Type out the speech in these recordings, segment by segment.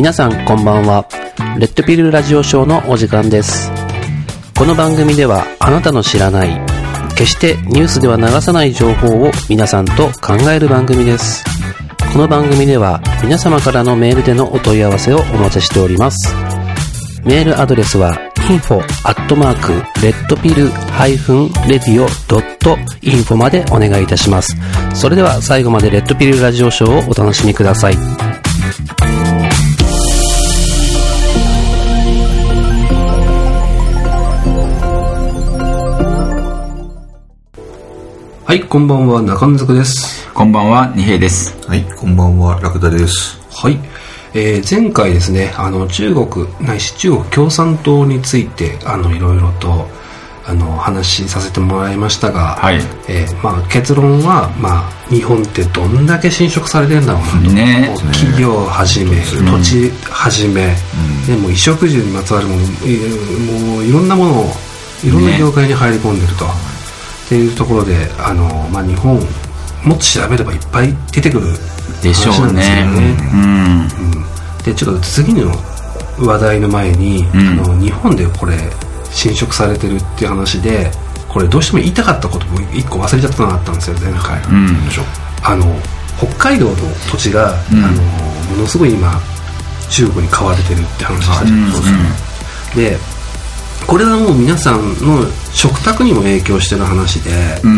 皆さんこんばんは。レッドピルラジオショーのお時間です。この番組ではあなたの知らない決してニュースでは流さない情報を皆さんと考える番組です。この番組では皆様からのメールでのお問い合わせをお待ちしております。メールアドレスはinfo@redpill-radio.info までお願いいたします。それでは最後までレッドピルラジオショーをお楽しみください。はい、こんばんは、中野族です。 こんばんは、二平です。 はい、こんばんは、ラクダです。 はい、前回ですね、中国ないし中国共産党についていろいろと話しさせてもらいましたが、はい、結論は、日本ってどんだけ侵食されてるんだろうなと、ね、企業をはじめ、土地はじめ、もう衣食住にまつわるもの、もういろんなものをいろんな業界に入り込んでると、っていうところで日本もっと調べればいっぱい出てくる話なんですよね。でちょっと次の話題の前に、日本でこれ侵食されてるっていう話で、これどうしても言いたかったことも一個忘れちゃったのがあったんですよ、前回。北海道の土地が、ものすごい今中国に買われてるって話したじゃないですか。でこれはもう皆さんの食卓にも影響してる話で、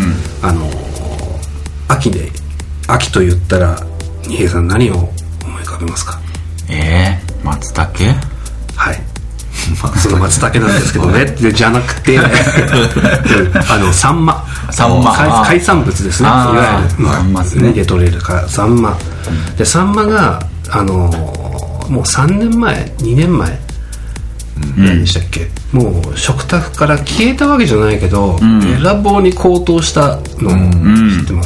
秋と言ったら二平さん何を思い浮かべますか？ 松茸？ はい、その松茸なんですけどねじゃなくてサンマ海産物ですね。いわゆる海で取れるからサンマで、サンマがもう3年前2年前何でしたっけ、もう食卓から消えたわけじゃないけど、べらぼうに高騰したのを知ってます？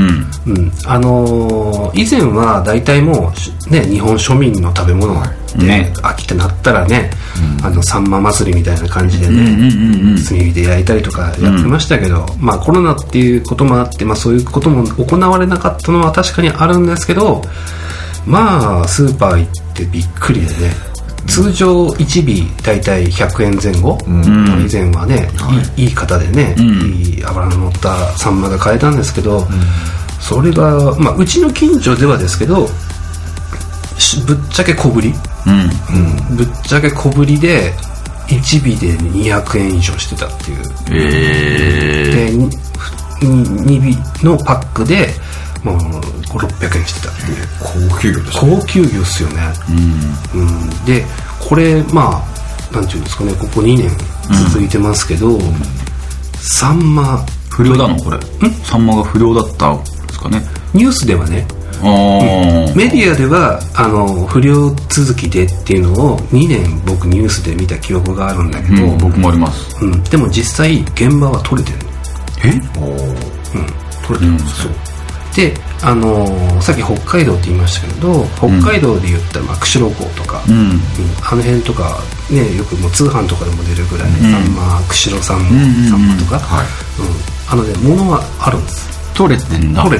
以前は大体もうね、日本庶民の食べ物で秋ってなったらね、サンマ祭りみたいな感じでね、炭火で焼いたりとかやってましたけど、コロナっていうこともあって、そういうことも行われなかったのは確かにあるんですけど、スーパー行ってびっくりでね、通常1尾だいたい100円前後、以前はね、いい型でね、いい脂の乗ったサンマが買えたんですけど、それが、うちの近所ではですけど、ぶっちゃけ小ぶり、ぶっちゃけ小ぶりで1尾で200円以上してたっていう、で 2尾のパックでもう500-600円してたっていう高級魚ですね。 高級魚ですよね。でこれなんていうんですかね、ここ2年続いてますけど、サンマ不良なのこれ？サンマが不良だったんですかね。 ニュースではね、メディアでは不良続きでっていうのを2年僕ニュースで見た記憶があるんだけど、 僕もあります。 でも実際現場は取れてるの。取れてるんですよ。でさっき北海道って言いましたけど、北海道で言ったら釧路港とか、あの辺とかね、よくもう通販とかでも出るぐらい、サンマ、釧路サンマとか、物はあるんです。 取れてるんです。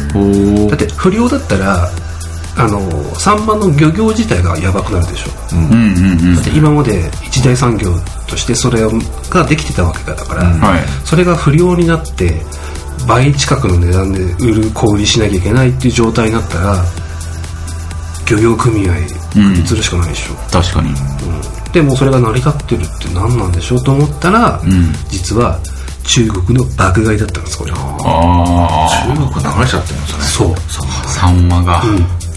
だって不良だったらサンマの漁業自体がやばくなるでしょ。だって今まで一大産業としてそれができてたわけだから、それが不良になって倍近くの値段で小売りしなきゃいけないっていう状態になったら、漁業組合するしかないでしょ。 確かに。 でもそれが成り立ってるって何なんでしょうと思ったら、実は中国の爆買いだったんです、これ。 中国流れちゃってるんですね。 そう、 サンマが、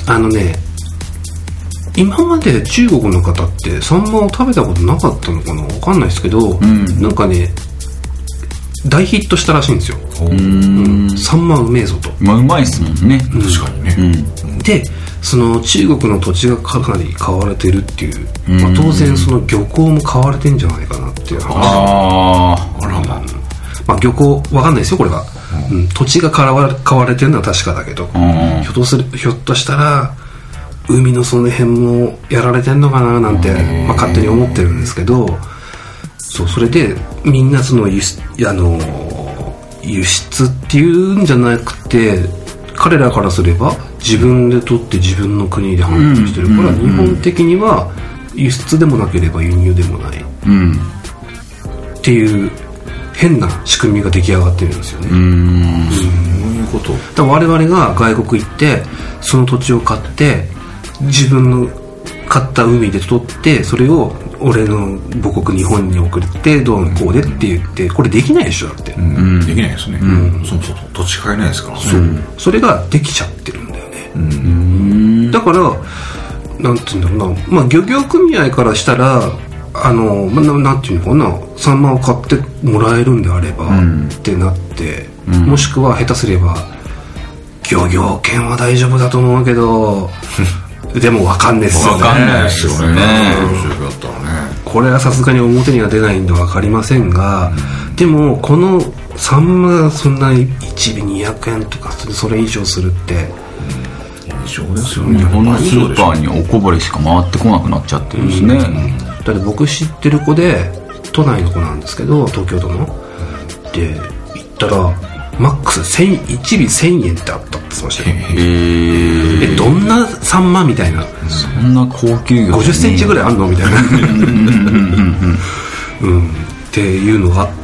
今まで中国の方ってサンマを食べたことなかったのかな、分かんないですけど、なんかね大ヒットしたらしいんですよ。サンマうめえぞと。 うまいっすもんね。 確かにね。 でその中国の土地がかなり買われてるっていう、当然その漁港も買われてんじゃないかなっていう話。漁港わかんないですよこれは。土地が買われてるのは確かだけど、ひょっとしたら海のその辺もやられてんのかななんて、勝手に思ってるんですけど、それでみんなその輸出っていうんじゃなくて、彼らからすれば自分で取って自分の国で販売してる、これは日本的には輸出でもなければ輸入でもない、っていう変な仕組みが出来上がってるんですよね。 そういうこと。 だから我々が外国行ってその土地を買って自分の買った海で取ってそれを俺の母国日本に送ってどうのこうでって言ってこれできないでしょだって、 できないですね、そう土地買えないですからね。 それができちゃってるんだよね、だからなんていうんだろうな、漁業組合からしたらなんていうのかな、サンマを買ってもらえるんであれば、ってなって、もしくは下手すれば漁業権は大丈夫だと思うけどでも分かんないですよね。 分かんないですよね。 これはさすがに表には出ないんで分かりませんが、でもこのサンマがそんな1尾200円とかそれ以上するって異常ですよね。 日本のスーパーにおこぼれしか回ってこなくなっちゃってるんですね、 だって僕知ってる子で都内の子なんですけど、東京都ので行ったらマックス1尾1000円ってあったって言ってましたよ。どんなサンマみたいな、 そんな高級魚 50センチぐらいあんのみたいなっていうのがあって、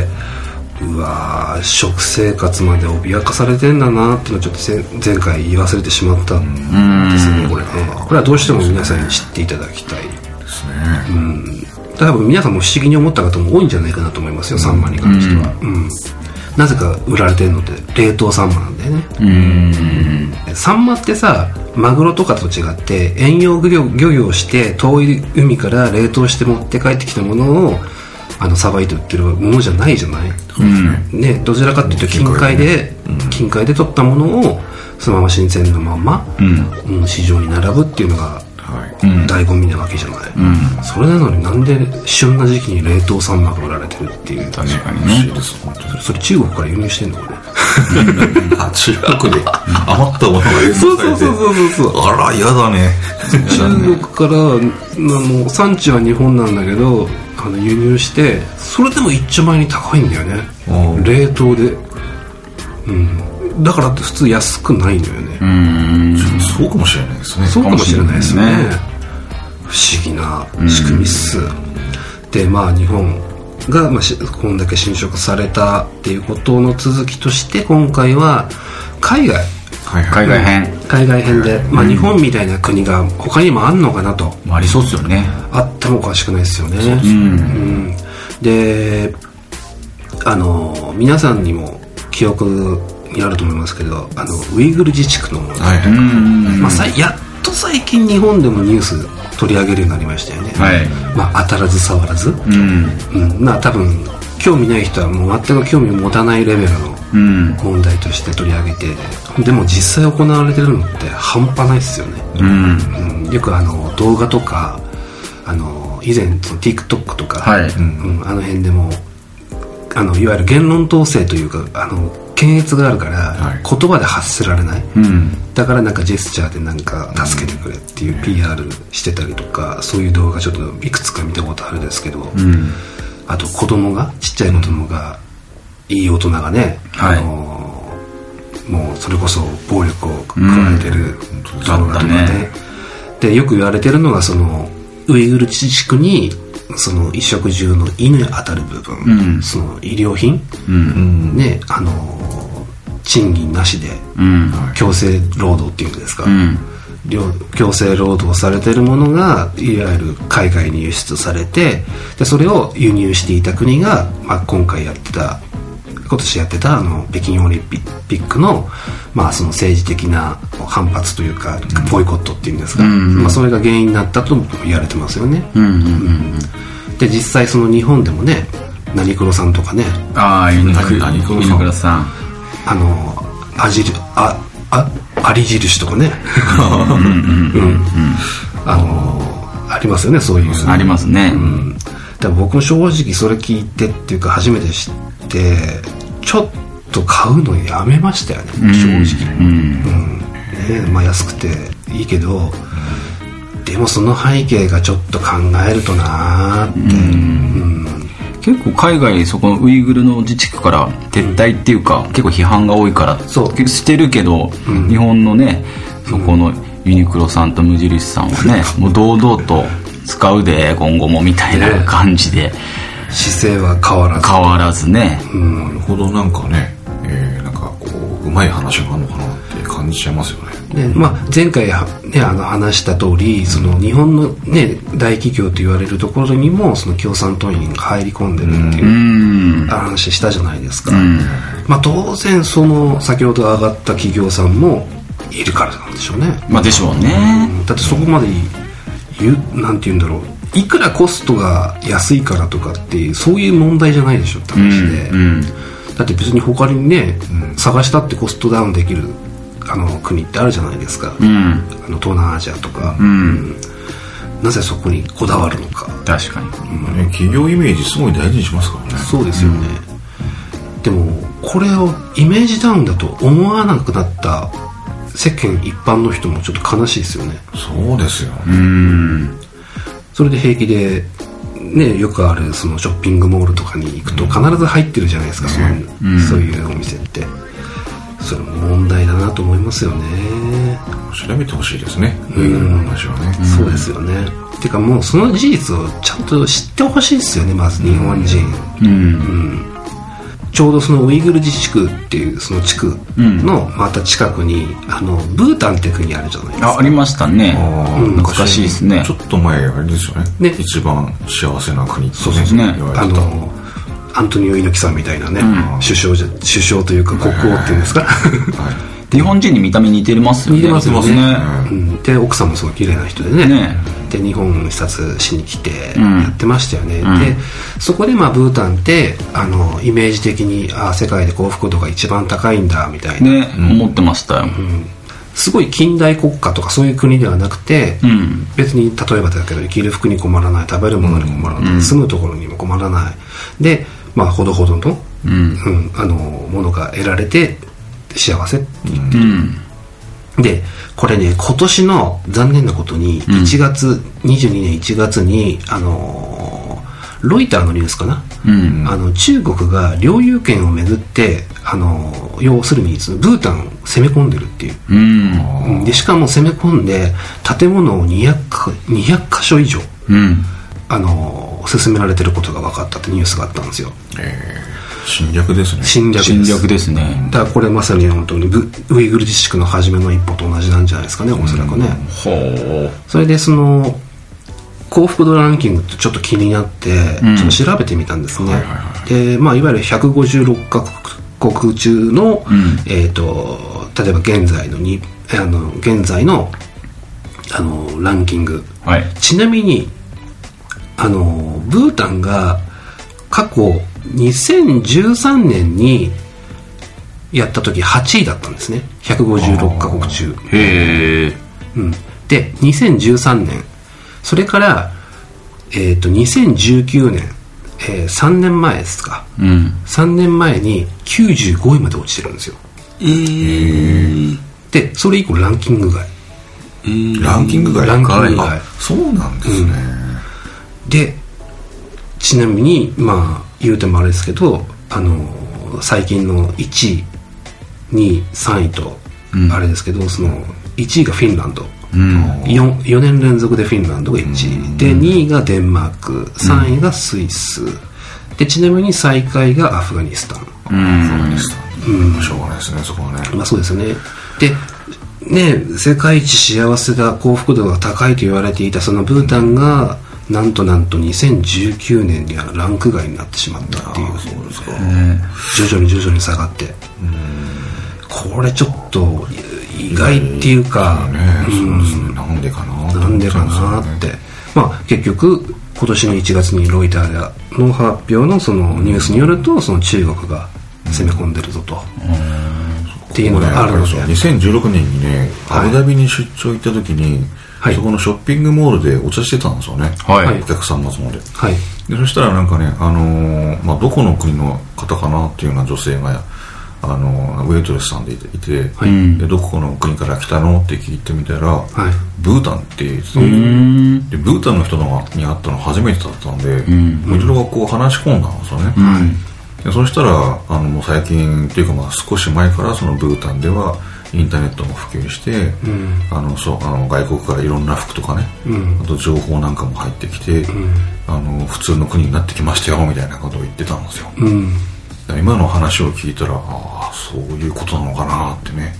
うわー食生活まで脅かされてんだなっていうのをちょっと前回言い忘れてしまったんですよね。これはどうしても皆さんに知っていただきたいですね。多分皆さんも不思議に思った方も多いんじゃないかなと思いますよ、サンマに関しては。なぜか売られてるのって冷凍サンマなんだよね。サンマってさ、マグロとかと違って遠洋漁業して遠い海から冷凍して持って帰ってきたものをさばいて売ってるものじゃないじゃない、ね、どちらかっていうと近海で取ったものをそのまま新鮮なまま、市場に並ぶっていうのが醍醐味なわけじゃない、それなのになんで旬な時期に冷凍サンマが売られてるっていう。 確かにね。 それ中国から輸入してんのこれ中国で余ったものが輸入されてそうあら嫌だね。 中国から産地は日本なんだけど輸入してそれでも一丁前に高いんだよね、冷凍で、だからって普通安くないんだよね。 そうかもしれないですね。 そうかもしれないですね。不思議な仕組みっす。で日本が、こんだけ侵食されたっていうことの続きとして今回は海外編で、日本みたいな国が他にもあんのかなと。 ありそうですよね。 あってもおかしくないですよね。で皆さんにも記憶にあると思いますけどウイグル自治区の問題、やっと最近日本でもニュース取り上げるようになりましたよね、当たらず触らず、多分興味ない人はもう全く興味を持たないレベルの問題として取り上げて、でも実際行われてるのって半端ないですよね、よく動画とか以前その TikTok とか、あの辺でもいわゆる言論統制というか検閲があるから、言葉で発せられない、だからなんかジェスチャーでなんか助けてくれっていう PR してたりとか、そういう動画ちょっといくつか見たことあるんですけど、あとちっちゃい子供が、いい大人がね、もうそれこそ暴力を加えてる動画とかね、でよく言われてるのがそのウイグル自治区にその衣食住の衣に当たる部分、その医療品、ね、賃金なしで、強制労働っていうんですか、強制労働されてるものがいわゆる海外に輸出されて、でそれを輸入していた国が、今年やってた北京オリンピックの、その政治的な反発というかボイコットっていうんですか、それが原因になったとも言われてますよね。で実際その日本でもね、何黒さんとかね、 何黒さん、 アリ印とかねありますよね、そういう。 ありますね。 だから僕も正直それ聞いてっていうか初めて知ってちょっと買うのやめましたよね、正直。安くていいけど、でもその背景がちょっと考えるとなーって、 結構海外そこのウイグルの自治区から撤退っていうか、結構批判が多いからしてるけど、日本のねそこのユニクロさんと無印さんはね、もう堂々と使うで今後もみたいな感じで、 姿勢は変わらずね、 なるほど。なんかね、なんかこううまい話があるのかなって感じちゃいますよね。 で前回、ね、話した通り、その日本の、ね、大企業と言われるところにもその共産党員が入り込んでるっていう話したじゃないですか。当然その先ほど上がった企業さんもいるからなんでしょうね。 でしょうね。 だってそこまでなんて言うんだろう、いくらコストが安いからとかっていうそういう問題じゃないでしょって話で、だって別に他にね、探したってコストダウンできる国ってあるじゃないですか、東南アジアとか、なぜそこにこだわるのか。 確かに、 企業イメージすごい大事にしますからね。 そうですよね、でもこれをイメージダウンだと思わなくなった世間一般の人もちょっと悲しいですよね。 そうですよ、 それで平気でね、よくあるそのショッピングモールとかに行くと必ず入ってるじゃないですか、そういうお店って。それも問題だなと思いますよね。 調べてほしいですね、話はね。 そうですよね。てかもうその事実をちゃんと知ってほしいですよね、まず日本人。ちょうどそのウイグル自治区っていうその地区のまた近くにブータンって国あるじゃないですか。 ありましたね。懐かしいですね。 ちょっと前あれですよね、一番幸せな国ってそうですね。 アントニオ猪木さんみたいなね、首相というか国王っていうんですか、 日本人に見た目似てますよね。 似てますよね。で奥さんもすごい綺麗な人でね、で日本視察しに来てやってましたよね。でそこでブータンってイメージ的に世界で幸福度が一番高いんだみたいな、 ね、思ってましたよ。 すごい近代国家とかそういう国ではなくて、別に例えばだけど生きる服に困らない、食べるものに困らない、住むところにも困らないで、ほどほどの、ものが得られて幸せって言ってる、でこれね、今年の残念なことに22年1月にロイターのニュースかな、中国が領有権をめぐって要するにブータンを攻め込んでるっていう、でしかも攻め込んで建物を200箇所以上、進められてることが分かったってニュースがあったんですよ。 侵略ですね。 侵略ですね。 だからこれまさに本当にウイグル自治区の初めの一歩と同じなんじゃないですかね、おそらくね。それでその幸福度ランキングってちょっと気になってちょっと調べてみたんですね。でいわゆる156カ国中の、例えば現在のランキング、ちなみにブータンが過去2013年にやった時8位だったんですね、156カ国中。で2013年、それから2019年、3年前ですか、3年前に95位まで落ちてるんですよ。でそれ以降ランキング外。 ランキング外。そうなんですね。 でちなみに言うてもあれですけど最近の1位2位3位とあれですけど、その1位がフィンランド、4年連続でフィンランドが1位で、2位がデンマーク、3位がスイスで、ちなみに最下位がアフガニスタン。 しょうがないですね、そこはね。 そうですよね。でね、世界一幸せだ、幸福度が高いと言われていたそのブータンがなんと2019年にはランク外になってしまったっていう。そうですか。徐々に下がって、これちょっと意外っていうか、 なんでかなって、結局今年の1月にロイターの発表のそのニュースによると、その中国が攻め込んでるぞと、っていうのがあるので、 2016年にね、アブダビに出張行った時に、そこのショッピングモールでお茶してたんですよね、お客さんの集まりで。そしたらなんかね、どこの国の方かなっていうような女性がウェイトレスさんでいて、でどこの国から来たのって聞いてみたら、ブータンって言ってて、でブータンの人に会ったの初めてだったんで、いろいろこう話し込んだんですよね。でそしたらもう最近っていうか少し前からそのブータンではインターネットも普及して、外国からいろんな服とかね、あと情報なんかも入ってきて、普通の国になってきましたよみたいなことを言ってたんですよ、今の話を聞いたらそういうことなのかなってね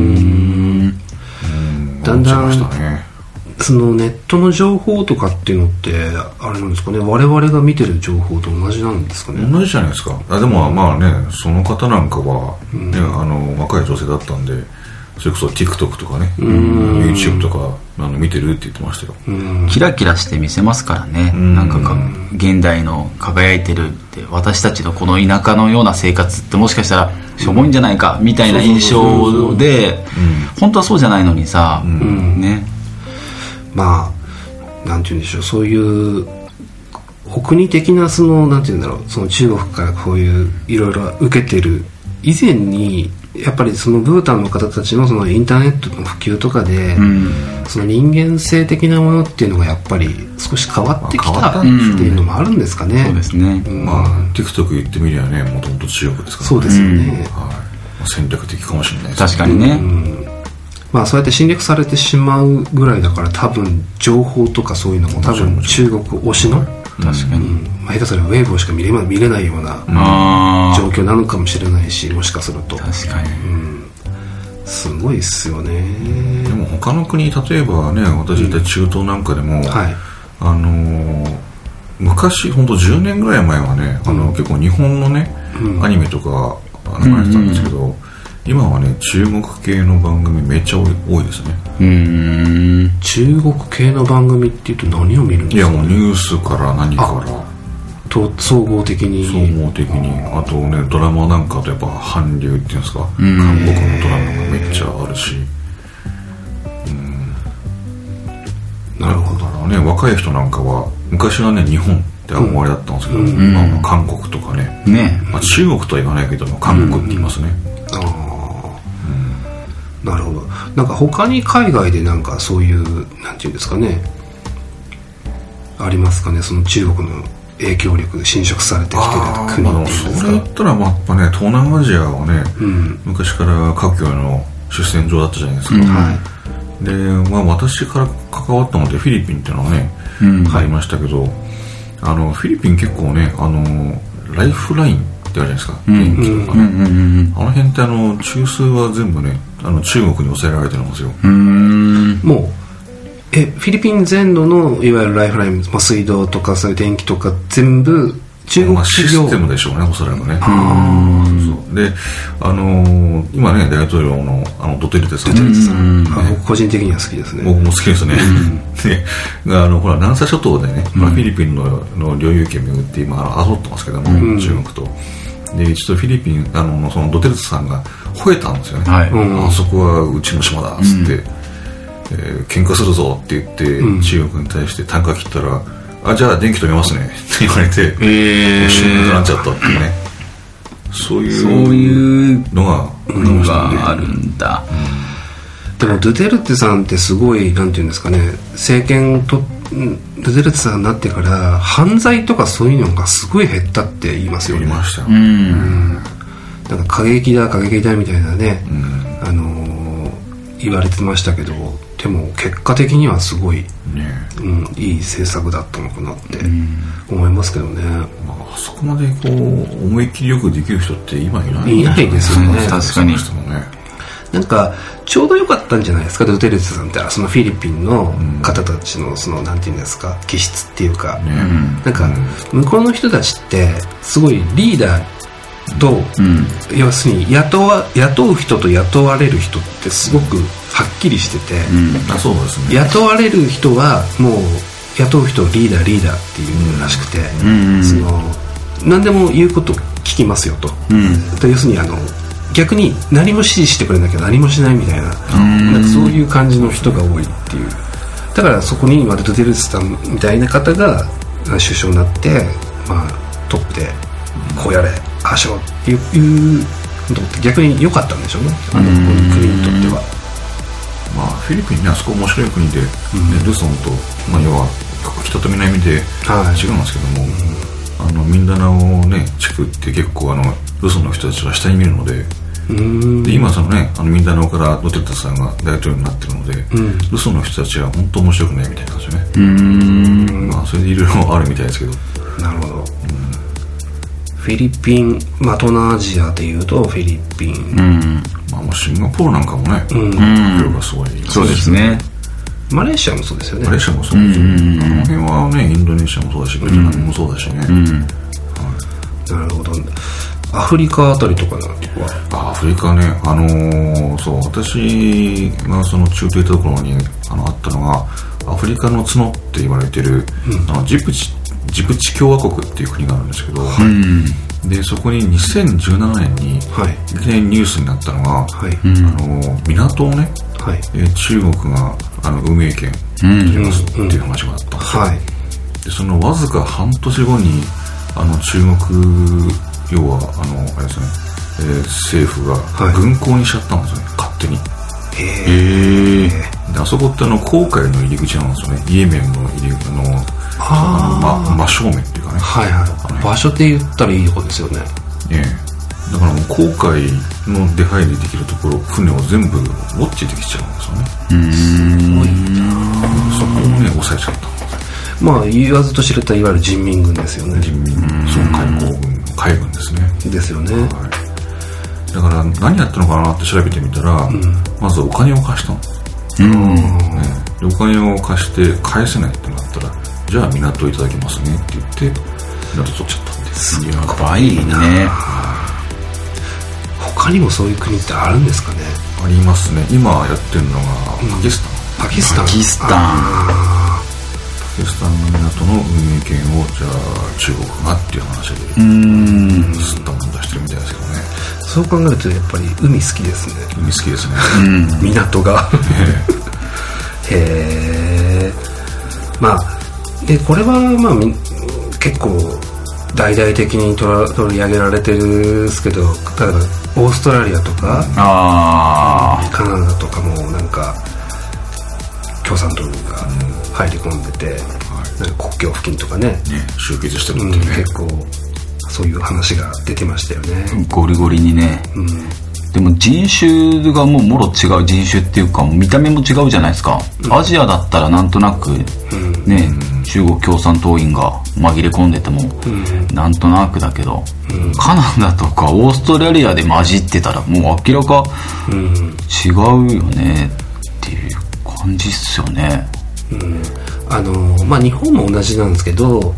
だんだんそのネットの情報とかっていうのってあれなんですかね、我々が見てる情報と同じなんですかね。 同じじゃないですか。でもまあね、その方なんかは、ね、若い女性だったんで、それこそ TikTok とかね、YouTube とか見てるって言ってましたよ。 キラキラして見せますからね。なんか現代の輝いてるって、私たちのこの田舎のような生活ってもしかしたらしょぼいんじゃないかみたいな印象で、本当はそうじゃないのにさ、ね。 まあなんて言うんでしょう、そういうお国的なそのなんて言うんだろう、その中国からこういういろいろ受けてる以前にやっぱりそのブータンの方たちのそのインターネットの普及とかで、その人間性的なものっていうのがやっぱり少し変わってきたっていうのもあるんですかね。 そうですね。 TikTok 言ってみりゃね、もともと中国ですからね。 そうですよね。 戦略的かもしれないですね。 確かにね。 まあそうやって侵略されてしまうぐらいだから、多分情報とかそういうのも多分中国推しの、 確かに、 下手すればウェイボーしか見れないような状況なのかもしれないし、もしかすると確かに、 すごいっすよね。 でも他の国、例えばね、私いた中東なんかでも、昔本当10年ぐらい前はね、結構日本のね、アニメとか流れてたんですけど、今はね、中国系の番組めっちゃ多いですね。 中国系の番組っていうと何を見るんですか？ いや、もうニュースから何からと総合的にあとね、ドラマなんかとやっぱ韓流っていうんですか、韓国のドラマがめっちゃあるし、なるほどね。若い人なんかは昔はね、日本って憧れだったんですけど、韓国とかね、中国とは言わないけども韓国って言いますね。 なるほど。なんか他に海外でなんかそういうなんていうんですかね、ありますかね、その中国の影響力侵食されてきてる国っていうんですか。 それ言ったらやっぱね、東南アジアはね、昔から華僑の出戦場だったじゃないですか。で、私から関わったのでフィリピンっていうのはね、ありましたけど、フィリピン結構ね、ライフラインってあるじゃないですか、電気とかね、あの辺って中枢は全部ね、中国に抑えられてるんですよ。 もうフィリピン全土のいわゆるライフライン、水道とかそういう電気とか全部中国企業、 システムでしょうね、おそらくね。で、今ね、大統領のドテルテさん、 僕個人的には好きですね。 僕も好きですね。で、ほら南沙諸島でね、フィリピンの領有権を巡って今争ってますけども、中国と。で、一度フィリピンそのドテルテさんが吠えたんですよね。あそこはうちの島だっつって、喧嘩するぞって言って、中国に対して単価切ったら、じゃあ電気止めますねって言われて、死ぬとなっちゃったっていうね、そういうのがあるんだ。 でもドゥテルテさんってすごいなんていうんですかね、政権とドゥテルテさんになってから犯罪とかそういうのがすごい減ったって言いますよね。 言いましたよ。 なんか過激だみたいなね、言われてましたけど、でも結果的にはすごい、いい政策だったのかなって思いますけどね。 あそこまでこう思い切りよくできる人って今いないいないですよね。 確かに。 なんかちょうど良かったんじゃないですか、ドゥテルテさんって。そのフィリピンの方たちのそのなんていうんですか、気質っていうか、なんか向こうの人たちってすごいリーダーと、要するに雇う人と雇われる人ってすごくはっきりしてて、 そうですね、 雇われる人はもう雇う人をリーダーっていうらしくて、その何でも言うこと聞きますよと、要するに逆に何も指示してくれなきゃ何もしないみたいな、なんかそういう感じの人が多いっていう。だからそこにドゥテルテさんみたいな方が首相になって、トップでこうやれああしろっていうことって逆に良かったんでしょうね、この国にとっては。 フィリピンね、あそこ面白い国で、ルソンと、要は北と南で違うんですけども、ミンダナオね地区って結構ルソンの人たちは下に見るので、 で今そのねミンダナオからドゥテルテさんが大統領になってるので、嘘の人たちは本当面白くないみたいなんですよね。まあそれでいろいろあるみたいですけど。 なるほど。フィリピン、まあ東南アジアでいうとフィリピン、 まあシンガポールなんかもね、量がすごい。 そうですね。 マレーシアもそうですよね。 マレーシアもそうですよ。あの辺はねインドネシアもそうだしベトナムもそうだしね。 なるほど。アフリカあたりとかなんてアフリカね、そう私がその中東行ったところにあったのがアフリカの角って言われてる、ジブチ共和国っていう国があるんですけど、でそこに2017年にいきなりニュースになったのが、港をね、中国が運営権取りますっていう話があったんですよ。でそのわずか半年後に中国要はあれですね、政府が軍港にしちゃったんですよね、勝手に。であそこって黄海の入り口なんですよね。イエメンの入り真正面っていうかね、 場所って言ったらいいとこですよね。 だからもう黄海の出入りできるところ船を全部ウォッチできちゃうんですよね。すごいな。そこをね抑えちゃった。 まあ言わずと知れたいわゆる人民軍ですよね。 人民軍、そう海軍ですね。 ですよね。 だから何やったのかなって調べてみたら、まずお金を貸したの。でお金を貸して返せないってなったら、じゃあ港いただきますねって言って港取っちゃったんです。 やばいね。 他にもそういう国ってあるんですかね。 ありますね。今やってるのがパキスタン。 パキスタンの港の運営権をじゃあ中国がっていう話で吸ったもの出してるみたいですけどね。 そう考えるとやっぱり海好きですね。 海好きですね。 港がへえ。まあでこれはまあ結構大々的に取り上げられてるんですけど、例えばオーストラリアとかカナダとかもなんか共産党が入り込んでて、なんか国境付近とかね集結してるってね、 結構そういう話が出てましたよね。 ゴリゴリにね。でも人種がもろ違う人種っていうか見た目も違うじゃないですか。アジアだったらなんとなくね、中国共産党員が紛れ込んでてもなんとなくだけど、カナダとかオーストラリアで混じってたらもう明らか違うよねっていう感じっすよね。 まあ日本も同じなんですけど、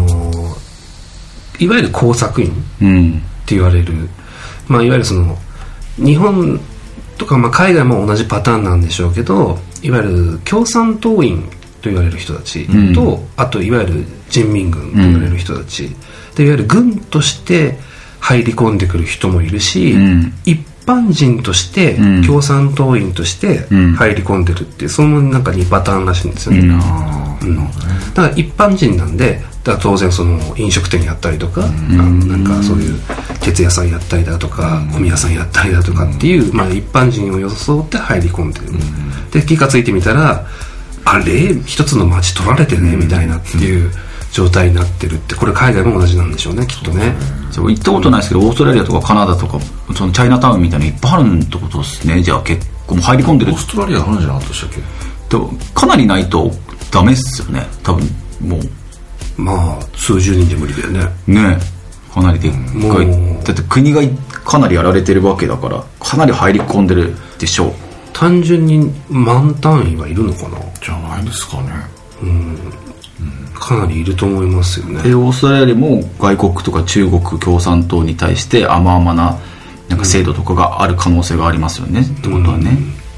いわゆる工作員って言われる、まあいわゆる日本とか、まあ、海外も同じパターンなんでしょうけど、いわゆる共産党員と言われる人たちと、あといわゆる人民軍と言われる人たちで、いわゆる軍として入り込んでくる人もいるし、一般人として共産党員として入り込んでるっていう、そのなんか2パターンらしいんですよね。だから一般人なんで、だから当然飲食店やったりとか、なんかそういう鉄屋さんやったりだとか、ゴミ屋さんやったりだとかっていう、まあ一般人を装って入り込んでる。で気がついてみたら、あれ一つの街取られてねみたいなっていう状態になってるって、これ海外も同じなんでしょうね、きっとね。 行ったことないですけど、オーストラリアとかカナダとかチャイナタウンみたいなのいっぱいあるってことですね。じゃあ結構入り込んでる。 オーストラリアあるんじゃなかったでしたっけ。 でもかなりないとダメっすよね、多分。もうまあ数十人で無理だよね。 ねえ、かなりでっかい。だって国がかなりやられてるわけだから、かなり入り込んでるでしょう。 単純に万単位はいるのかな。 じゃないですかね。 かなりいると思いますよね。 オーストラリアも外国とか中国共産党に対して甘々ななんか制度とかがある可能性がありますよね、ってことはね。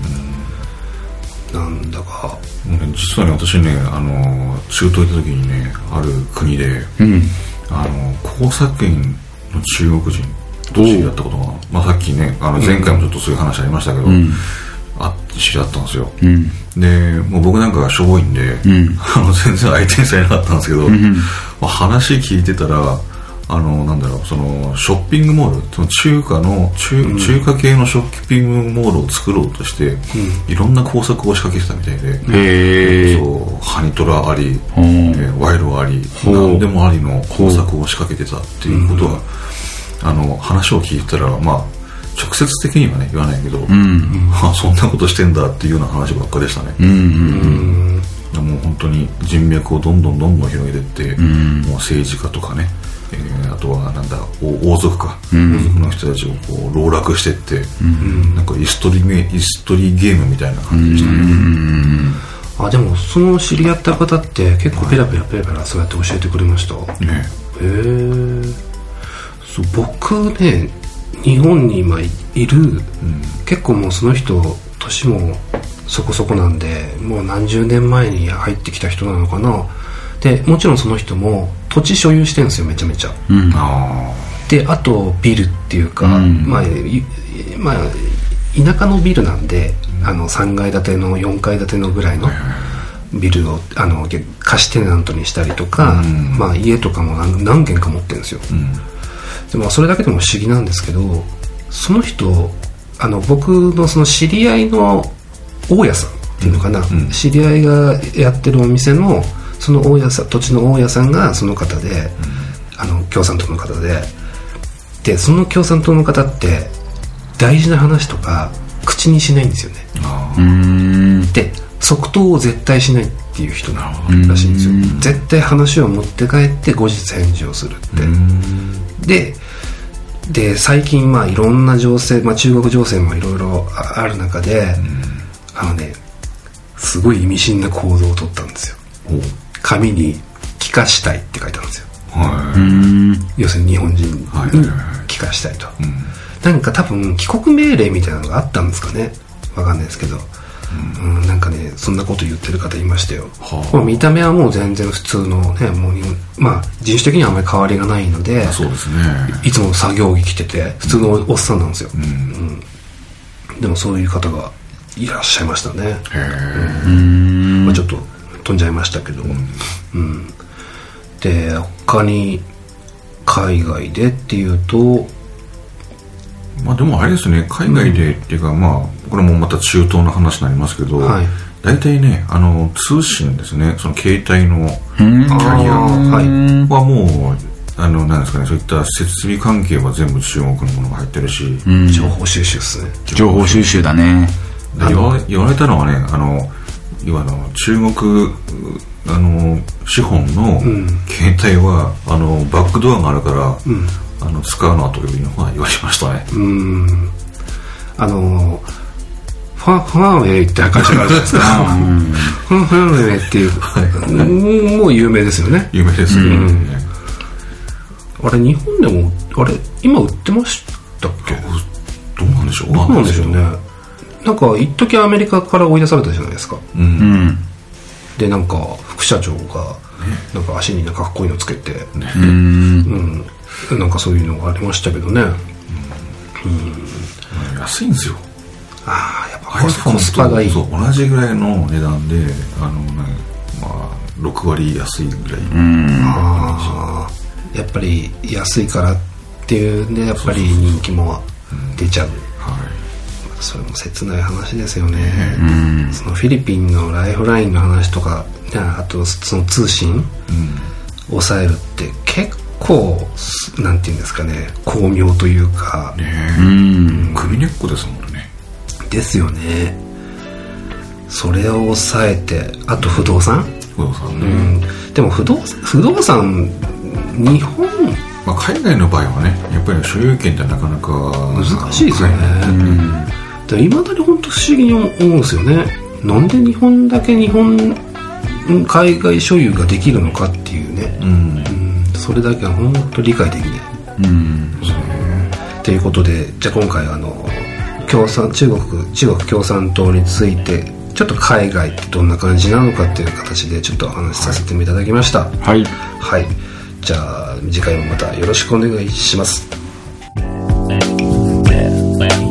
なんだか実はね、私ね、中東行った時にね、ある国で、工作員の中国人と知り合ったことが、まあ、さっきね前回もちょっとそういう話ありましたけど、知り合ったんですよ。でもう僕なんかがしょぼいんで、全然相手にされなかったんですけど、まあ、話聞いてたらなんだろう、ショッピングモール、中華系のショッピングモールを作ろうとして、いろんな工作を仕掛けてたみたいで、ハニトラあり、賄賂あり、何でもありの工作を仕掛けてたっていうことは、話を聞いたら、まあ直接的にはね言わないけど、そんなことしてんだっていうような話ばっかりでしたね。もう本当に人脈をどんどん広げていって、もう政治家とかね、あとはなんだ王族か、王族の人たちをこう籠絡していって、なんかイストリーゲームみたいな感じでしたね。 でもその知り合った方って結構ペラペラそうやって教えてくれましたね。そう僕ね日本に今いる、結構もうその人年もそこそこなんでもう何十年前に入ってきた人なのかな。でもちろんその人も土地所有してるんですよめちゃめちゃ、であとビルっていうか、まあ田舎のビルなんで3階建ての4階建てのぐらいのビルを貸しテナントにしたりとか、まあ、家とかも何軒か持ってるんですよ、でもそれだけでも不思議なんですけど、その人僕のその知り合いの大家さんっていうのかな、知り合いがやってるお店のその土地の大家さんがその方で、共産党の方でその共産党の方って大事な話とか口にしないんですよね。で即答を絶対しないっていう人らしいんですよ。絶対話を持って帰って後日返事をするって。で最近まあいろんな情勢、中国情勢もいろいろある中で、すごい意味深な行動を取ったんですよ。紙に帰化したいって書いてあるんですよ。要するに日本人に帰化したいと、なんか多分帰国命令みたいなのがあったんですかね、わかんないですけど、なんかねそんなこと言ってる方いましたよ。見た目はもう全然普通のね、もう人種的にはあまり変わりがないので、 そうですね、 いつも作業着着てて普通のおっさんなんですよ、でもそういう方がいらっしゃいましたね。ちょっと飛んじゃいましたけど、で他に海外でっていうと、 でもあれですね、海外でっていうか、これもまた中東の話になりますけど、大体ね通信ですね、その携帯のキャリアはもうなんですかね、そういった設備関係は全部中国のものが入ってるし、 情報収集ですね。 情報収集だね。 言われたのはね、要は中国資本の携帯はバックドアがあるから、使うなというのが言われましたね。 ファーウェイって会社があるじゃないですか。ファーウェイっていうもう有名ですよね。 有名ですね。 あれ日本でも今売ってましたっけ？ どうなんでしょう。 どうなんでしょうね。なんか一時アメリカから追い出されたじゃないですか。でなんか副社長がなんか足にかっこいいのつけて、なんかそういうのがありましたけどね。 安いんですよ。 やっぱコスパがいい。 そう、同じぐらいの値段で6割安いぐらい。 やっぱり安いからっていうんでやっぱり人気も出ちゃう。それも切ない話ですよね。そのフィリピンのライフラインの話とか、あとその通信抑えるって結構なんていうんですかね、巧妙というか、 首根っこですもんね。 ですよね。それを抑えて、あと不動産でも不動産日本、 海外の場合はね、やっぱり所有権ってなかなか難しいですよね。いまだに本当不思議に思うんですよね。なんで日本だけ海外所有ができるのかっていうね、それだけは本当理解できない。ということで、じゃあ今回中国共産党についてちょっと海外ってどんな感じなのかっていう形でちょっとお話しさせていただきました。はい、じゃあ次回もまたよろしくお願いします。